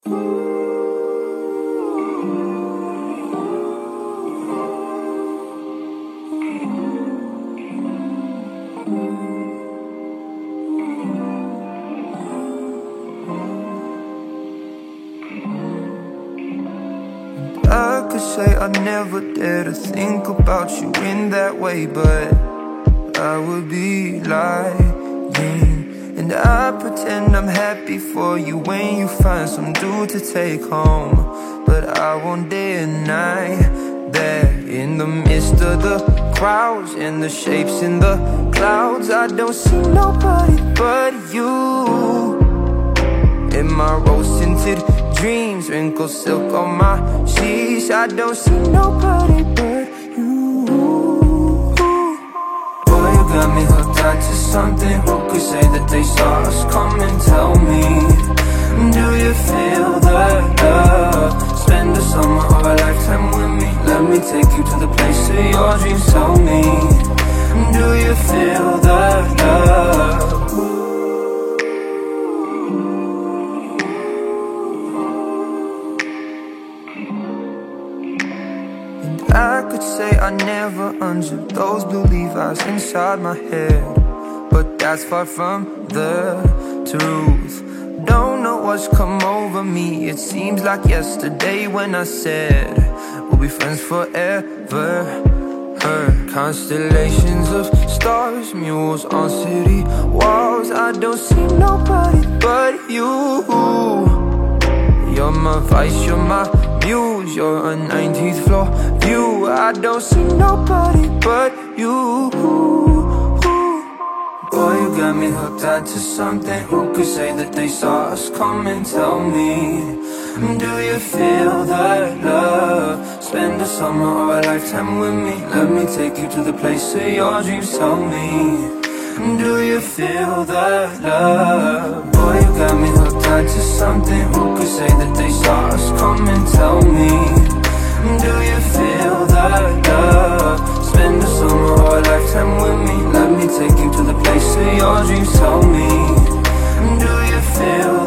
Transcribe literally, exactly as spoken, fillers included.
I could say I never dare to think about you in that way, but I would be lying. And I pretend I'm happy for you when you find some dude to take home. But I won't deny that in the midst of the crowds and the shapes in the clouds, I don't see nobody but you. In my rose-tinted dreams, wrinkled silk on my sheets, I don't see nobody but you. Boy, you got me hooked on to something. Who could say that they saw us coming? Tell me, do you feel the love? Spend the summer or a lifetime with me. Let me take you to the place of your dreams. Tell me, do you feel the love? I could say I never unzipped those blue Levi's inside my head, but that's far from the truth. Don't know what's come over me. It seems like yesterday when I said we'll be friends forever. Her constellations of stars, mules on city walls, I don't see nobody but you. You're my vice, you're my muse, you're a nineteenth floor view. I don't see nobody but you. Boy, you got me hooked onto something. Who could say that they saw us coming? Tell me, do you feel that love? Spend a summer or a lifetime with me. Let me take you to the place of your dreams. Tell me, do you feel that love? Boy, you got me hooked onto something. Who could say that they saw us coming? Tell me, do you feel that love? Spend a summer or a lifetime with me. Let me take you to the place of your dreams. Tell me, do you feel